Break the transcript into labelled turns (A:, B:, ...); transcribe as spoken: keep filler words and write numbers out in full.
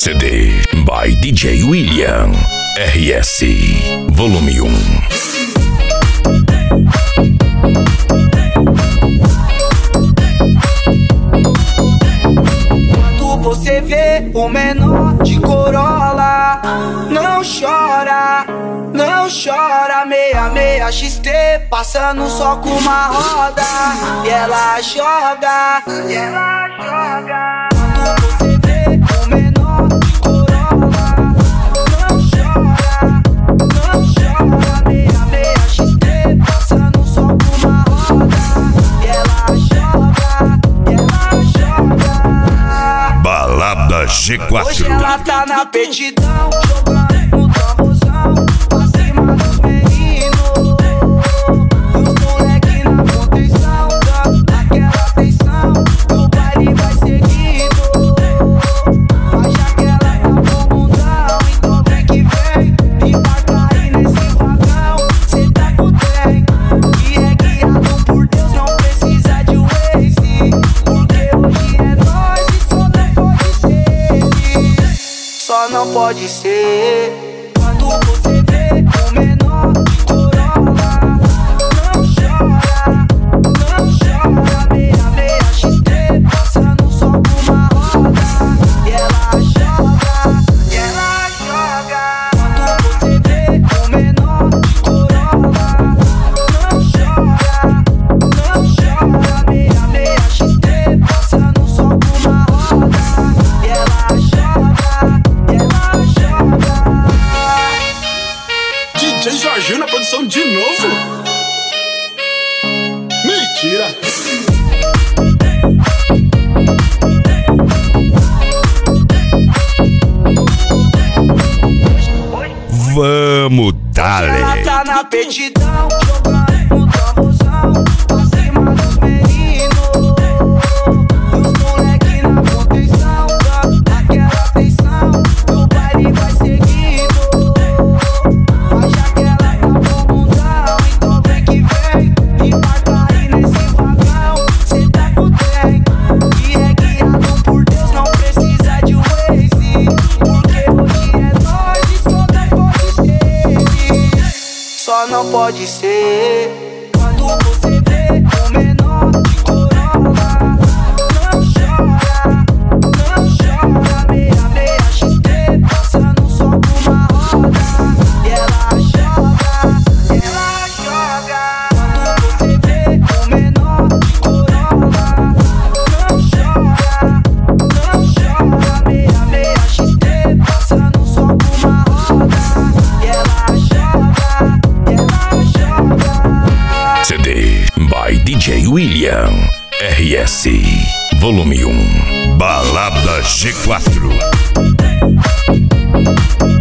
A: C D by D J William. R S Volume um.
B: Quando você vê o menor de Corolla, não chora, não chora. Meia, meia X T, passando só com uma roda. E ela joga, e ela joga. Quando você vê o menor de Corolla, não chora, não chora. Meia, meia X T, passando só com uma roda. E ela joga, e ela joga.
A: Balada G quatro.
B: Hoje ela tá na petidão, jogando no tamborzão, pra cima dos meninos. E os moleque na contenção, dando aquela atenção, e o baile vai seguindo. Mas já que ela tá no mundão, então vem que vem, e vai cair nesse vagão. Cê tá com o trem, que é guiado por Deus, não precisa de Waze. Porque hoje é nós e só não pode ser. Só não pode ser. Quando você vê o menor de Corolla, não chora, não chora. Meia, meia X T, passando só com uma roda. E ela joga, e ela joga. Quando você vê o menor de Corolla, não chora, não chora. Meia, meia X T, passando só com uma roda. E ela joga, e ela joga.
C: D J Jorginho na produção de novo? Mentira!
A: Vamos,
B: Ela
A: dale.
B: tá na petidão, jogando no tamborzão, pra cima dos meninos. E os moleque na contenção, dando aquela atenção, e o baile vai seguindo. Mas já que ela tá no mundão, então vem que vem, e vai cair nesse vagão. Cê tá com o trem, que é guiado por Deus, não precisa de Waze. Porque hoje é nós e só não pode ser. Só não pode ser. Quando você vê o menor de Corolla, não chora, não chora. Meia, meia X T, passando só com uma roda. E ela joga, e ela joga. Quando você vê o menor de Corolla, não chora, não chora. Meia, meia X T, passando só com uma roda. E ela joga, e ela joga.
A: C D by D J William. R S Volume um. Balada G quatro.